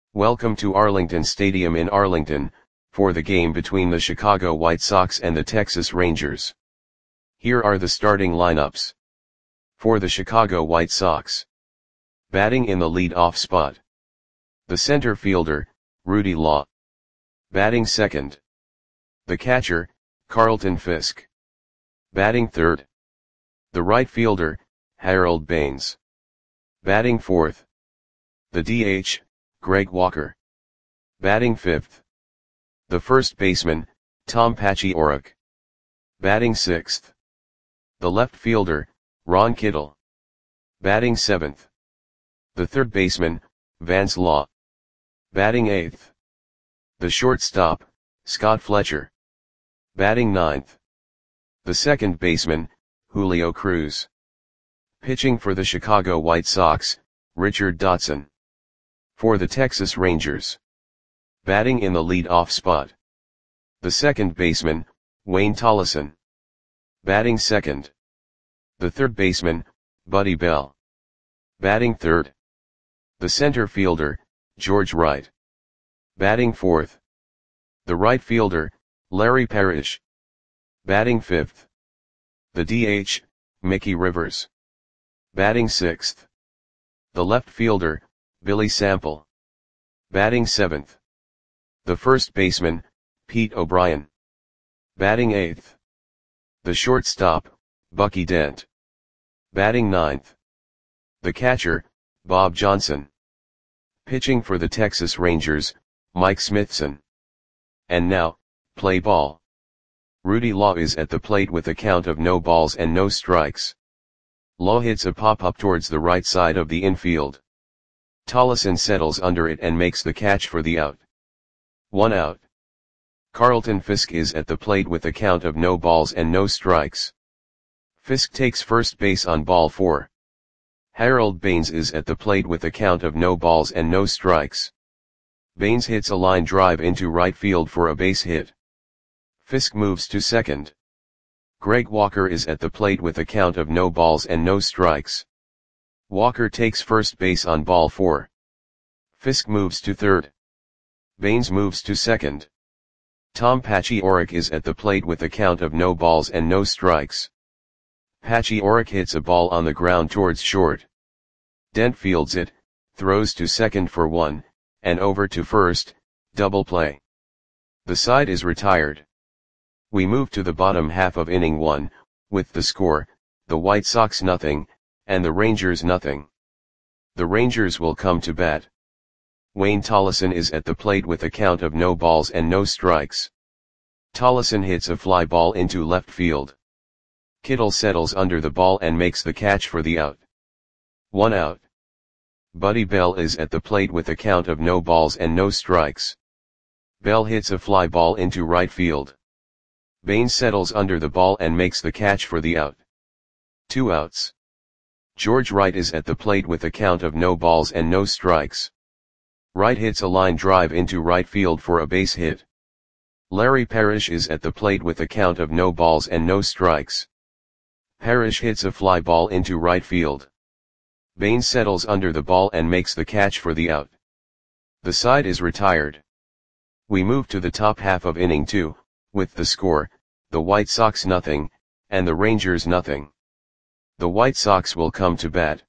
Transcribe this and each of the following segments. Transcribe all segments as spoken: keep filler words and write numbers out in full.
Welcome to Arlington Stadium in Arlington, for the game between the Chicago White Sox and the Texas Rangers. Here are the starting lineups. For the Chicago White Sox. Batting in the lead-off spot. The center fielder, Rudy Law. Batting second. The catcher, Carlton Fisk. Batting third. The right fielder, Harold Baines. Batting fourth. The D H, Greg Walker. Batting fifth. The first baseman, Tom Paciorek. Batting sixth. The left fielder, Ron Kittle. Batting seventh. The third baseman, Vance Law. Batting eighth. The shortstop, Scott Fletcher. Batting ninth. The second baseman, Julio Cruz. Pitching for the Chicago White Sox, Richard Dotson. For the Texas Rangers. Batting in the lead-off spot. The second baseman, Wayne Tollison. Batting second. The third baseman, Buddy Bell. Batting third. The center fielder, George Wright. Batting fourth. The right fielder, Larry Parrish. Batting fifth. The D H, Mickey Rivers. Batting sixth. The left fielder, Billy Sample. Batting seventh. The first baseman, Pete O'Brien. Batting eighth. The shortstop, Bucky Dent. Batting ninth. The catcher, Bob Johnson. Pitching for the Texas Rangers, Mike Smithson. And now, play ball. Rudy Law is at the plate with a count of no balls and no strikes. Law hits a pop-up towards the right side of the infield. Tollison settles under it and makes the catch for the out. One out. Carlton Fisk is at the plate with a count of no balls and no strikes. Fisk takes first base on ball four. Harold Baines is at the plate with a count of no balls and no strikes. Baines hits a line drive into right field for a base hit. Fisk moves to second. Greg Walker is at the plate with a count of no balls and no strikes. Walker takes first base on ball four. Fisk moves to third. Baines moves to second. Tom Paciorek is at the plate with a count of no balls and no strikes. Paciorek hits a ball on the ground towards short. Dent fields it, throws to second for one, and over to first, double play. The side is retired. We move to the bottom half of inning one, with the score, the White Sox nothing, and the Rangers nothing. The Rangers will come to bat. Wayne Tollison is at the plate with a count of no balls and no strikes. Tollison hits a fly ball into left field. Kittle settles under the ball and makes the catch for the out. One out. Buddy Bell is at the plate with a count of no balls and no strikes. Bell hits a fly ball into right field. Baines settles under the ball and makes the catch for the out. Two outs. George Wright is at the plate with a count of no balls and no strikes. Wright hits a line drive into right field for a base hit. Larry Parrish is at the plate with a count of no balls and no strikes. Parrish hits a fly ball into right field. Baines settles under the ball and makes the catch for the out. The side is retired. We move to the top half of inning two, with the score, the White Sox nothing, and the Rangers nothing. The White Sox will come to bat.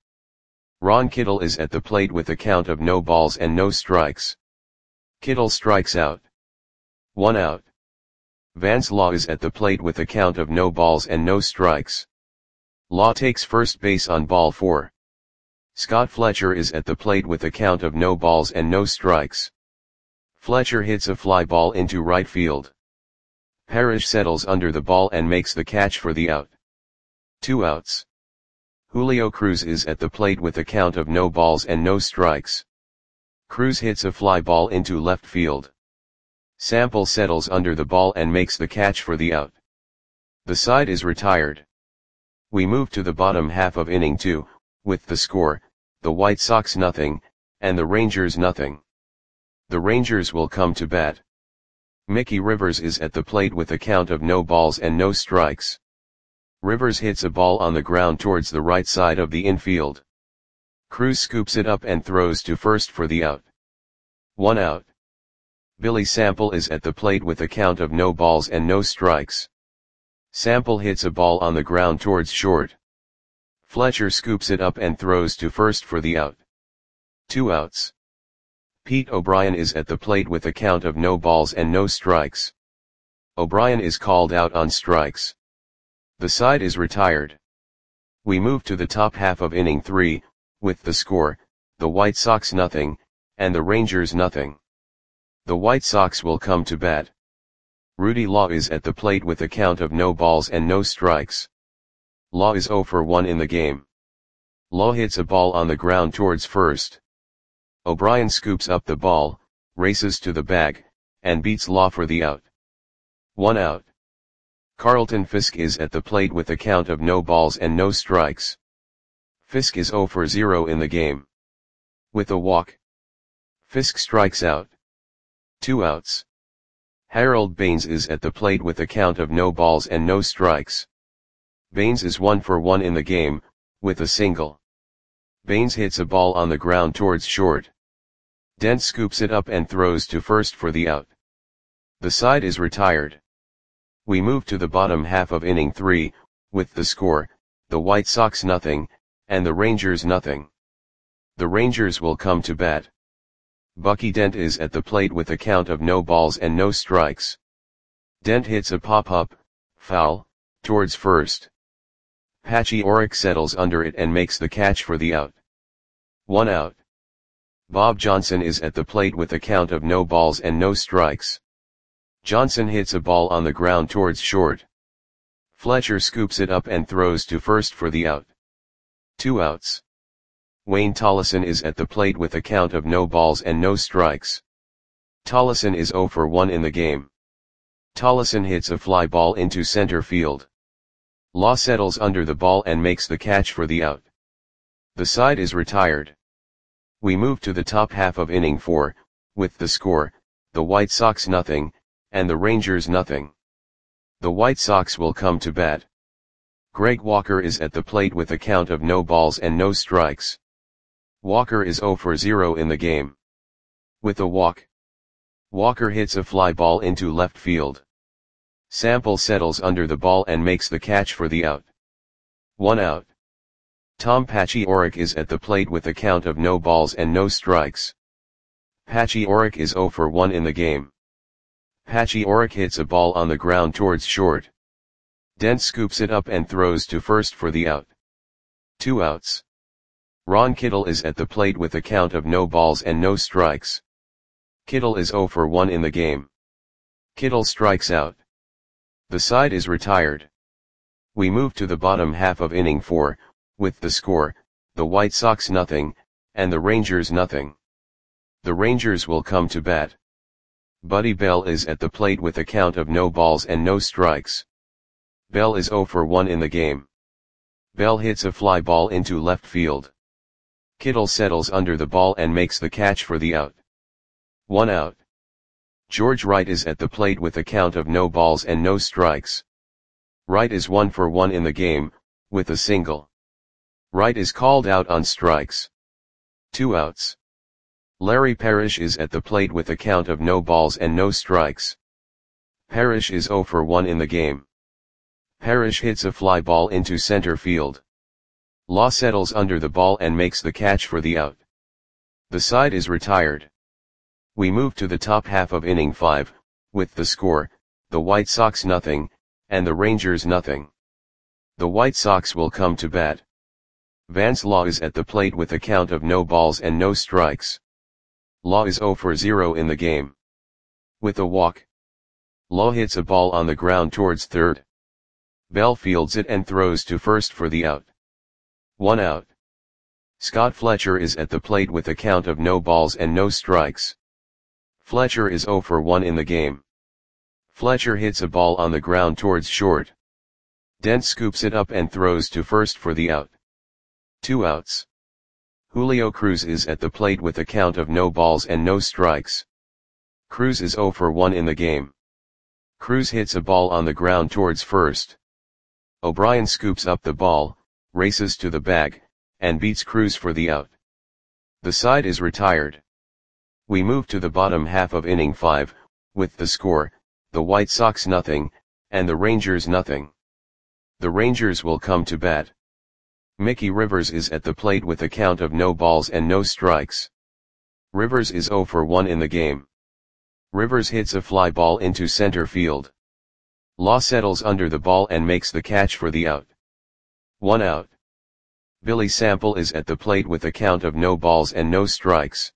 Ron Kittle is at the plate with a count of no balls and no strikes. Kittle strikes out. One out. Vance Law is at the plate with a count of no balls and no strikes. Law takes first base on ball four. Scott Fletcher is at the plate with a count of no balls and no strikes. Fletcher hits a fly ball into right field. Parrish settles under the ball and makes the catch for the out. Two outs. Julio Cruz is at the plate with a count of no balls and no strikes. Cruz hits a fly ball into left field. Sample settles under the ball and makes the catch for the out. The side is retired. We move to the bottom half of inning two, with the score, the White Sox nothing, and the Rangers nothing. The Rangers will come to bat. Mickey Rivers is at the plate with a count of no balls and no strikes. Rivers hits a ball on the ground towards the right side of the infield. Cruz scoops it up and throws to first for the out. One out. Billy Sample is at the plate with a count of no balls and no strikes. Sample hits a ball on the ground towards short. Fletcher scoops it up and throws to first for the out. Two outs. Pete O'Brien is at the plate with a count of no balls and no strikes. O'Brien is called out on strikes. The side is retired. We move to the top half of inning three, with the score, the White Sox nothing, and the Rangers nothing. The White Sox will come to bat. Rudy Law is at the plate with a count of no balls and no strikes. Law is oh for one in the game. Law hits a ball on the ground towards first. O'Brien scoops up the ball, races to the bag, and beats Law for the out. One out. Carlton Fisk is at the plate with a count of no balls and no strikes. Fisk is oh for zero in the game. With a walk, Fisk strikes out. Two outs. Harold Baines is at the plate with a count of no balls and no strikes. Baines is one for one in the game, with a single. Baines hits a ball on the ground towards short. Dent scoops it up and throws to first for the out. The side is retired. We move to the bottom half of inning three, with the score, the White Sox nothing, and the Rangers nothing. The Rangers will come to bat. Bucky Dent is at the plate with a count of no balls and no strikes. Dent hits a pop-up, foul, towards first. Patchy Orrick settles under it and makes the catch for the out. One out. Bob Johnson is at the plate with a count of no balls and no strikes. Johnson hits a ball on the ground towards short. Fletcher scoops it up and throws to first for the out. Two outs. Wayne Tollison is at the plate with a count of no balls and no strikes. Tollison is oh for one in the game. Tollison hits a fly ball into center field. Law settles under the ball and makes the catch for the out. The side is retired. We move to the top half of inning four, with the score, the White Sox nothing, and the Rangers nothing. The White Sox will come to bat. Greg Walker is at the plate with a count of no balls and no strikes. Walker is oh for zero in the game. With a walk, Walker hits a fly ball into left field. Sample settles under the ball and makes the catch for the out. One out. Tom Patchy Orrick is at the plate with a count of no balls and no strikes. Patchy Orrick is oh for one in the game. Patchy Orrick hits a ball on the ground towards short. Dent scoops it up and throws to first for the out. Two outs. Ron Kittle is at the plate with a count of no balls and no strikes. Kittle is oh for one in the game. Kittle strikes out. The side is retired. We move to the bottom half of inning four, with the score, the White Sox nothing, and the Rangers nothing. The Rangers will come to bat. Buddy Bell is at the plate with a count of no balls and no strikes. Bell is oh for one in the game. Bell hits a fly ball into left field. Kittle settles under the ball and makes the catch for the out. One out. George Wright is at the plate with a count of no balls and no strikes. Wright is one for one in the game, with a single. Wright is called out on strikes. Two outs. Larry Parrish is at the plate with a count of no balls and no strikes. Parrish is oh for one in the game. Parrish hits a fly ball into center field. Law settles under the ball and makes the catch for the out. The side is retired. We move to the top half of inning five, with the score, the White Sox nothing, and the Rangers nothing. The White Sox will come to bat. Vance Law is at the plate with a count of no balls and no strikes. Law is oh for zero in the game. With a walk, Law hits a ball on the ground towards third. Bell fields it and throws to first for the out. One out. Scott Fletcher is at the plate with a count of no balls and no strikes. Fletcher is oh for one in the game. Fletcher hits a ball on the ground towards short. Dent scoops it up and throws to first for the out. Two outs. Julio Cruz is at the plate with a count of no balls and no strikes. Cruz is oh for one in the game. Cruz hits a ball on the ground towards first. O'Brien scoops up the ball, races to the bag, and beats Cruz for the out. The side is retired. We move to the bottom half of inning five, with the score, the White Sox nothing, and the Rangers nothing. The Rangers will come to bat. Mickey Rivers is at the plate with a count of no balls and no strikes. Rivers is oh for one in the game. Rivers hits a fly ball into center field. Law settles under the ball and makes the catch for the out. One out. Billy Sample is at the plate with a count of no balls and no strikes.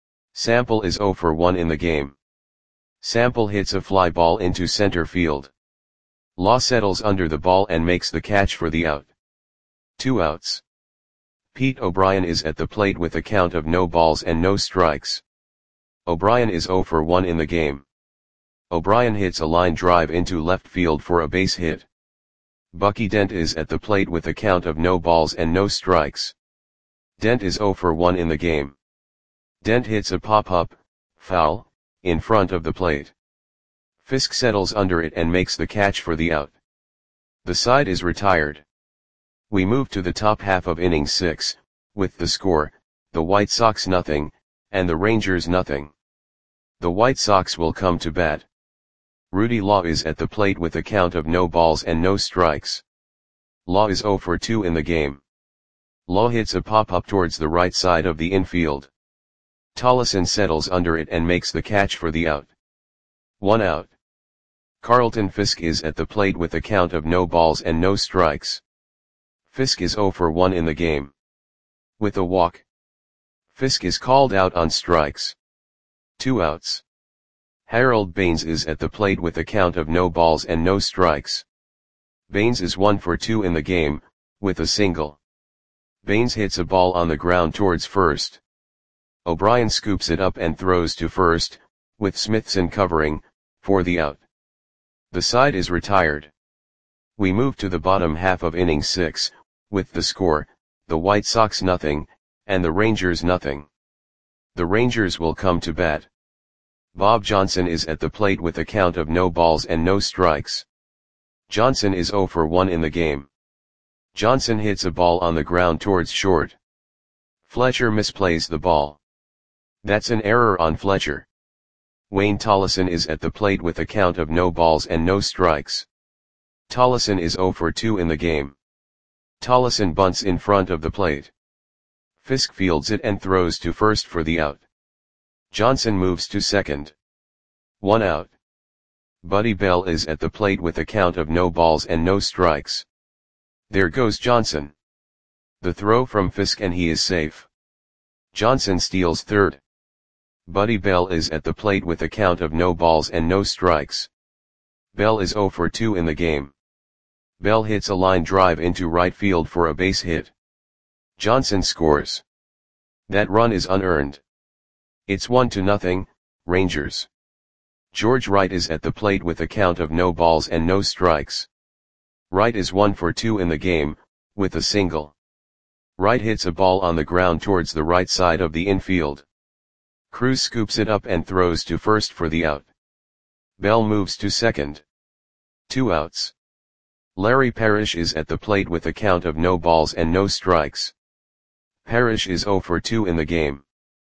Sample is oh for one in the game. Sample hits a fly ball into center field. Law settles under the ball and makes the catch for the out. Two outs. Pete O'Brien is at the plate with a count of no balls and no strikes. O'Brien is oh for one in the game. O'Brien hits a line drive into left field for a base hit. Bucky Dent is at the plate with a count of no balls and no strikes. Dent is oh for one in the game. Dent hits a pop-up, foul, in front of the plate. Fisk settles under it and makes the catch for the out. The side is retired. We move to the top half of inning six, with the score, the White Sox nothing, and the Rangers nothing. The White Sox will come to bat. Rudy Law is at the plate with a count of no balls and no strikes. Law is oh for two in the game. Law hits a pop-up towards the right side of the infield. Tollison settles under it and makes the catch for the out. One out. Carlton Fisk is at the plate with a count of no balls and no strikes. Fisk is oh for one in the game. With a walk. Fisk is called out on strikes. Two outs. Harold Baines is at the plate with a count of no balls and no strikes. Baines is one for two in the game, with a single. Baines hits a ball on the ground towards first. O'Brien scoops it up and throws to first, with Smithson covering, for the out. The side is retired. We move to the bottom half of inning six, with the score, the White Sox nothing, and the Rangers nothing. The Rangers will come to bat. Bob Johnson is at the plate with a count of no balls and no strikes. Johnson is oh for one in the game. Johnson hits a ball on the ground towards short. Fletcher misplays the ball. That's an error on Fletcher. Wayne Tollison is at the plate with a count of no balls and no strikes. Tollison is oh for two in the game. Tollison bunts in front of the plate. Fisk fields it and throws to first for the out. Johnson moves to second. One out. Buddy Bell is at the plate with a count of no balls and no strikes. There goes Johnson. The throw from Fisk and he is safe. Johnson steals third. Buddy Bell is at the plate with a count of no balls and no strikes. Bell is oh for two in the game. Bell hits a line drive into right field for a base hit. Johnson scores. That run is unearned. It's one to nothing, Rangers. George Wright is at the plate with a count of no balls and no strikes. Wright is one for two in the game, with a single. Wright hits a ball on the ground towards the right side of the infield. Cruz scoops it up and throws to first for the out. Bell moves to second. Two outs. Larry Parrish is at the plate with a count of no balls and no strikes. Parrish is oh for two in the game.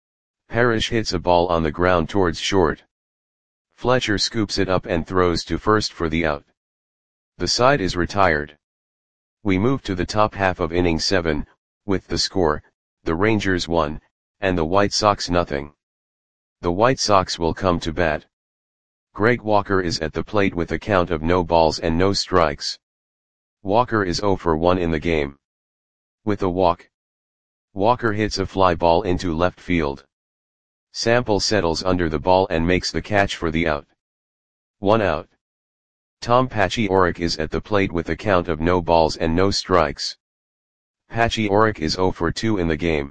Parrish hits a ball on the ground towards short. Fletcher scoops it up and throws to first for the out. The side is retired. We move to the top half of inning seven, with the score, the Rangers one, and the White Sox nothing. The White Sox will come to bat. Greg Walker is at the plate with a count of no balls and no strikes. Walker is oh for one in the game. With a walk. Walker hits a fly ball into left field. Sample settles under the ball and makes the catch for the out. One out. Tom Paciorek is at the plate with a count of no balls and no strikes. Paciorek is oh for two in the game.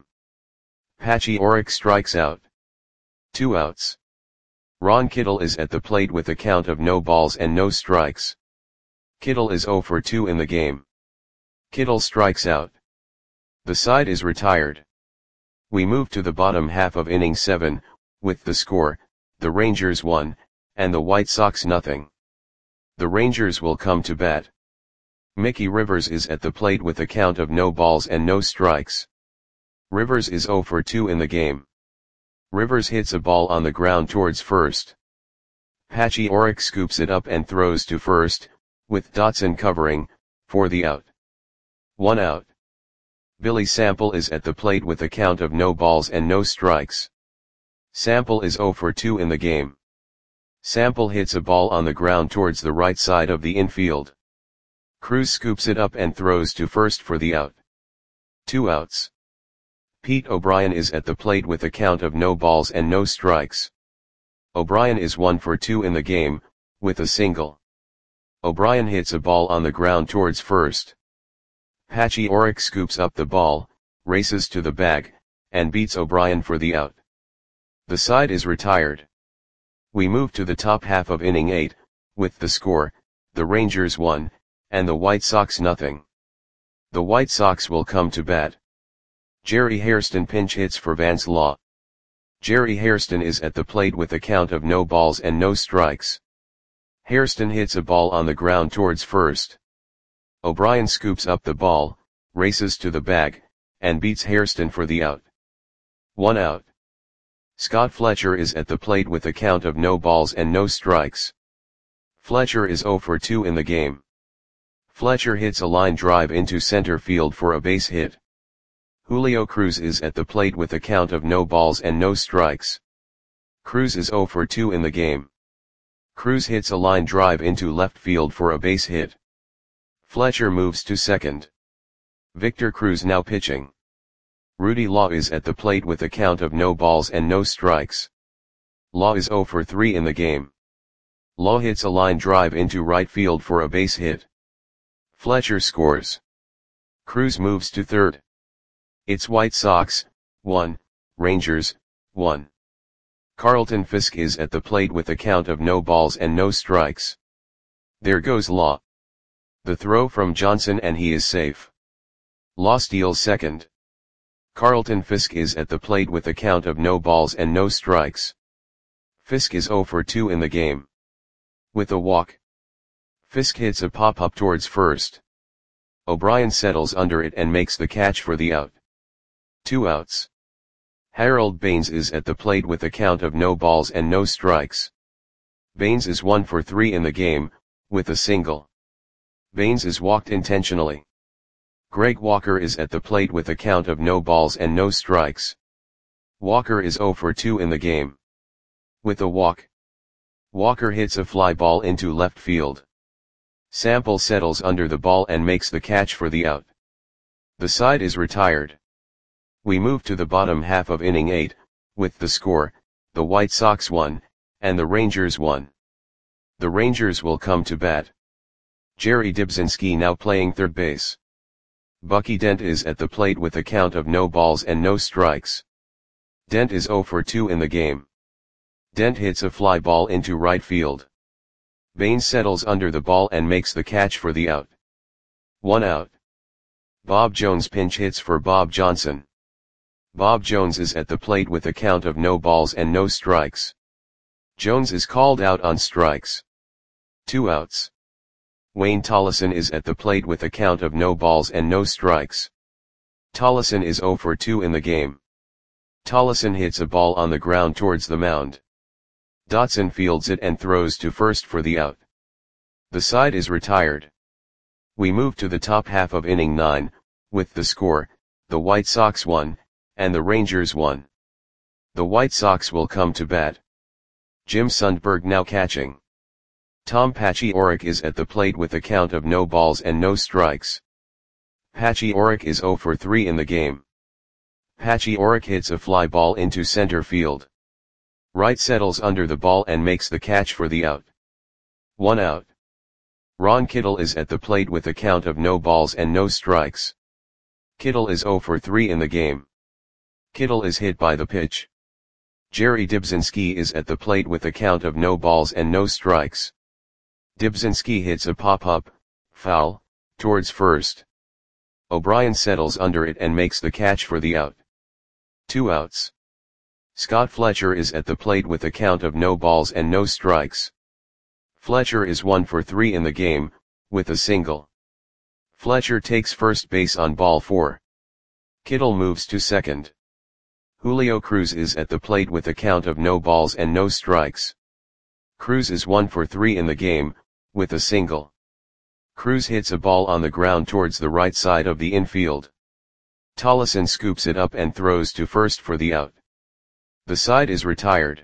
Paciorek strikes out. Two outs. Ron Kittle is at the plate with a count of no balls and no strikes. Kittle is oh for two in the game. Kittle strikes out. The side is retired. We move to the bottom half of inning seven, with the score, the Rangers one, and the White Sox nothing. The Rangers will come to bat. Mickey Rivers is at the plate with a count of no balls and no strikes. Rivers is oh for two in the game. Rivers hits a ball on the ground towards first. Patchy Oric scoops it up and throws to first, with Dotson covering, for the out. One out. Billy Sample is at the plate with a count of no balls and no strikes. Sample is zero for two in the game. Sample hits a ball on the ground towards the right side of the infield. Cruz scoops it up and throws to first for the out. Two outs. Pete O'Brien is at the plate with a count of no balls and no strikes. O'Brien is one for two in the game, with a single. O'Brien hits a ball on the ground towards first. Patchy Oric scoops up the ball, races to the bag, and beats O'Brien for the out. The side is retired. We move to the top half of inning eight, with the score, the Rangers one, and the White Sox nothing. The White Sox will come to bat. Jerry Hairston pinch hits for Vance Law. Jerry Hairston is at the plate with a count of no balls and no strikes. Hairston hits a ball on the ground towards first. O'Brien scoops up the ball, races to the bag, and beats Hairston for the out. One out. Scott Fletcher is at the plate with a count of no balls and no strikes. Fletcher is zero for two in the game. Fletcher hits a line drive into center field for a base hit. Julio Cruz is at the plate with a count of no balls and no strikes. Cruz is zero for two in the game. Cruz hits a line drive into left field for a base hit. Fletcher moves to second. Victor Cruz now pitching. Rudy Law is at the plate with a count of no balls and no strikes. Law is zero for three in the game. Law hits a line drive into right field for a base hit. Fletcher scores. Cruz moves to third. It's White Sox, one, Rangers, one. Carlton Fisk is at the plate with a count of no balls and no strikes. There goes Law. The throw from Johnson and he is safe. Law steals second. Carlton Fisk is at the plate with a count of no balls and no strikes. Fisk is zero for two in the game. With a walk. Fisk hits a pop-up towards first. O'Brien settles under it and makes the catch for the out. Two outs. Harold Baines is at the plate with a count of no balls and no strikes. Baines is one for three in the game, with a single. Baines is walked intentionally. Greg Walker is at the plate with a count of no balls and no strikes. Walker is zero for two in the game. With a walk. Walker hits a fly ball into left field. Sample settles under the ball and makes the catch for the out. The side is retired. We move to the bottom half of inning eight, with the score, the White Sox one, and the Rangers one. The Rangers will come to bat. Jerry Dibzinski now playing third base. Bucky Dent is at the plate with a count of no balls and no strikes. Dent is zero for two in the game. Dent hits a fly ball into right field. Baines settles under the ball and makes the catch for the out. One out. Bob Jones pinch hits for Bob Johnson. Bob Jones is at the plate with a count of no balls and no strikes. Jones is called out on strikes. Two outs. Wayne Tollison is at the plate with a count of no balls and no strikes. Tollison is zero for two in the game. Tollison hits a ball on the ground towards the mound. Dotson fields it and throws to first for the out. The side is retired. We move to the top half of inning nine, with the score, the White Sox one, and the Rangers one. The White Sox will come to bat. Jim Sundberg now catching. Tom Patchy Oric is at the plate with a count of no balls and no strikes. Patchy Oric is zero for three in the game. Patchy Oric hits a fly ball into center field. Wright settles under the ball and makes the catch for the out. One out. Ron Kittle is at the plate with a count of no balls and no strikes. Kittle is zero for three in the game. Kittle is hit by the pitch. Jerry Dibzinski is at the plate with a count of no balls and no strikes. Dibzinski hits a pop-up, foul, towards first. O'Brien settles under it and makes the catch for the out. Two outs. Scott Fletcher is at the plate with a count of no balls and no strikes. Fletcher is one for three in the game, with a single. Fletcher takes first base on ball four. Kittle moves to second. Julio Cruz is at the plate with a count of no balls and no strikes. Cruz is one for three in the game, with a single. Cruz hits a ball on the ground towards the right side of the infield. Tollefson scoops it up and throws to first for the out. The side is retired.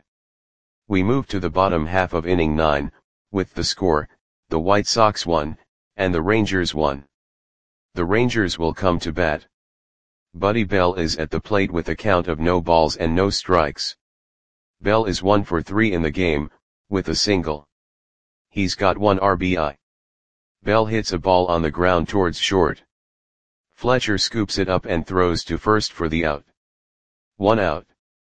We move to the bottom half of inning nine, with the score, the White Sox won, and the Rangers won. The Rangers will come to bat. Buddy Bell is at the plate with a count of no balls and no strikes. Bell is one for three in the game, with a single. He's got one R B I. Bell hits a ball on the ground towards short. Fletcher scoops it up and throws to first for the out. One out.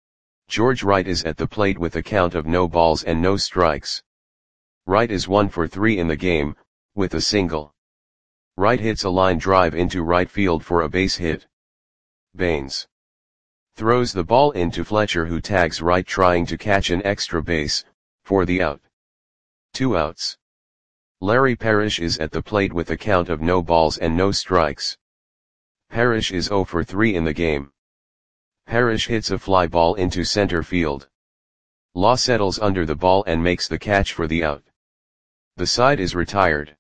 George Wright is at the plate with a count of no balls and no strikes. Wright is one for three in the game, with a single. Wright hits a line drive into right field for a base hit. Baines throws the ball into Fletcher, who tags Wright trying to catch an extra base, for the out. Two outs. Larry Parrish is at the plate with a count of no balls and no strikes. Parrish is zero for three in the game. Parrish hits a fly ball into center field. Law settles under the ball and makes the catch for the out. The side is retired.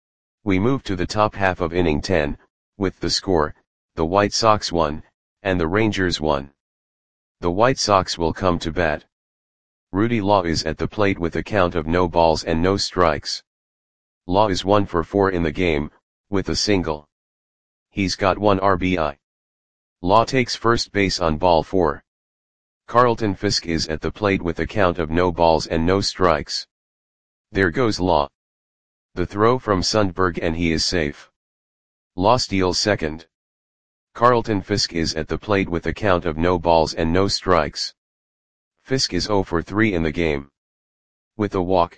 We move to the top half of inning ten, with the score, the White Sox won, and the Rangers won. The White Sox will come to bat. Rudy Law is at the plate with a count of no balls and no strikes. Law is one for four in the game, with a single. He's got one R B I. Law takes first base on ball four. Carlton Fisk is at the plate with a count of no balls and no strikes. There goes Law. The throw from Sundberg and he is safe. Law steals second. Carlton Fisk is at the plate with a count of no balls and no strikes. Fisk is zero for three in the game. With a walk.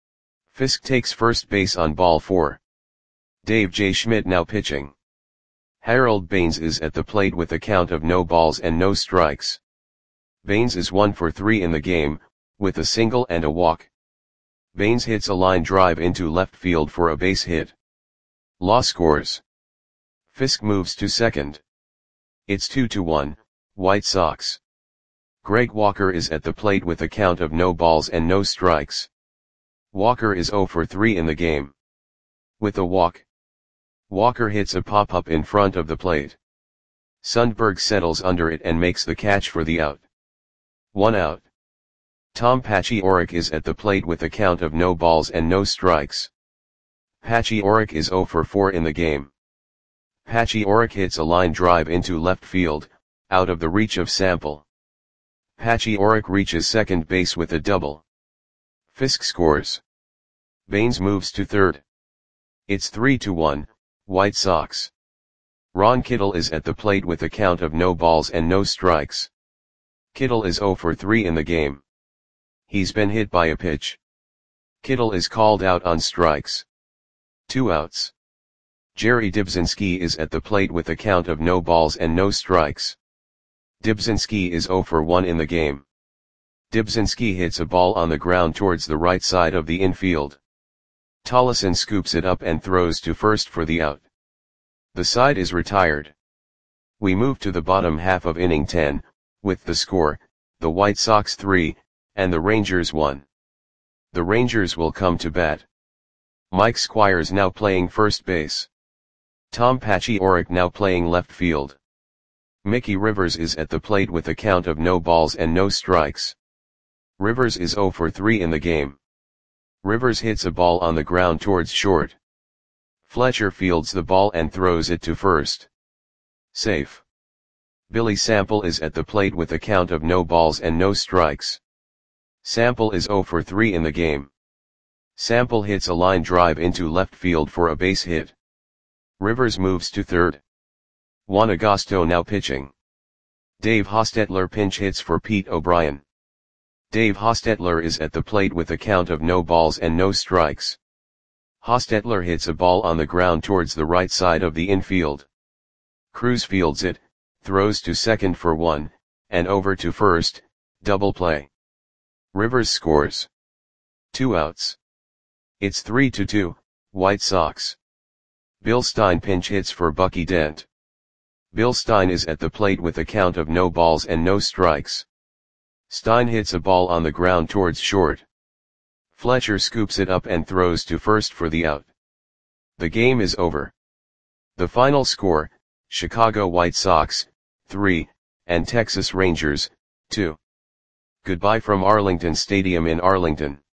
Fisk takes first base on ball four. Dave J. Schmidt now pitching. Harold Baines is at the plate with a count of no balls and no strikes. Baines is one for three in the game, with a single and a walk. Baines hits a line drive into left field for a base hit. Law scores. Fisk moves to second. It's two to one, White Sox. Greg Walker is at the plate with a count of no balls and no strikes. Walker is zero for three in the game. With a walk. Walker hits a pop-up in front of the plate. Sundberg settles under it and makes the catch for the out. One out. Tom Paciorek is at the plate with a count of no balls and no strikes. Paciorek is zero for four in the game. Paciorek hits a line drive into left field, out of the reach of Sample. Paciorek reaches second base with a double. Fisk scores. Baines moves to third. It's three to one, White Sox. Ron Kittle is at the plate with a count of no balls and no strikes. Kittle is zero for three in the game. He's been hit by a pitch. Kittle is called out on strikes. Two outs. Jerry Dibzinski is at the plate with a count of no balls and no strikes. Dibzinski is zero for one in the game. Dibzinski hits a ball on the ground towards the right side of the infield. Tollefson scoops it up and throws to first for the out. The side is retired. We move to the bottom half of inning ten, with the score, the White Sox three, and the Rangers one. The Rangers will come to bat. Mike Squires now playing first base. Tom Paciorek now playing left field. Mickey Rivers is at the plate with a count of no balls and no strikes. Rivers is zero for three in the game. Rivers hits a ball on the ground towards short. Fletcher fields the ball and throws it to first. Safe. Billy Sample is at the plate with a count of no balls and no strikes. Sample is zero for three in the game. Sample hits a line drive into left field for a base hit. Rivers moves to third. Juan Agosto now pitching. Dave Hostetler pinch hits for Pete O'Brien. Dave Hostetler is at the plate with a count of no balls and no strikes. Hostetler hits a ball on the ground towards the right side of the infield. Cruz fields it, throws to second for one, and over to first, double play. Rivers scores. Two outs. It's three to two, White Sox. Bill Stein pinch hits for Bucky Dent. Bill Stein is at the plate with a count of no balls and no strikes. Stein hits a ball on the ground towards short. Fletcher scoops it up and throws to first for the out. The game is over. The final score, Chicago White Sox, three, and Texas Rangers, two. Goodbye from Arlington Stadium in Arlington.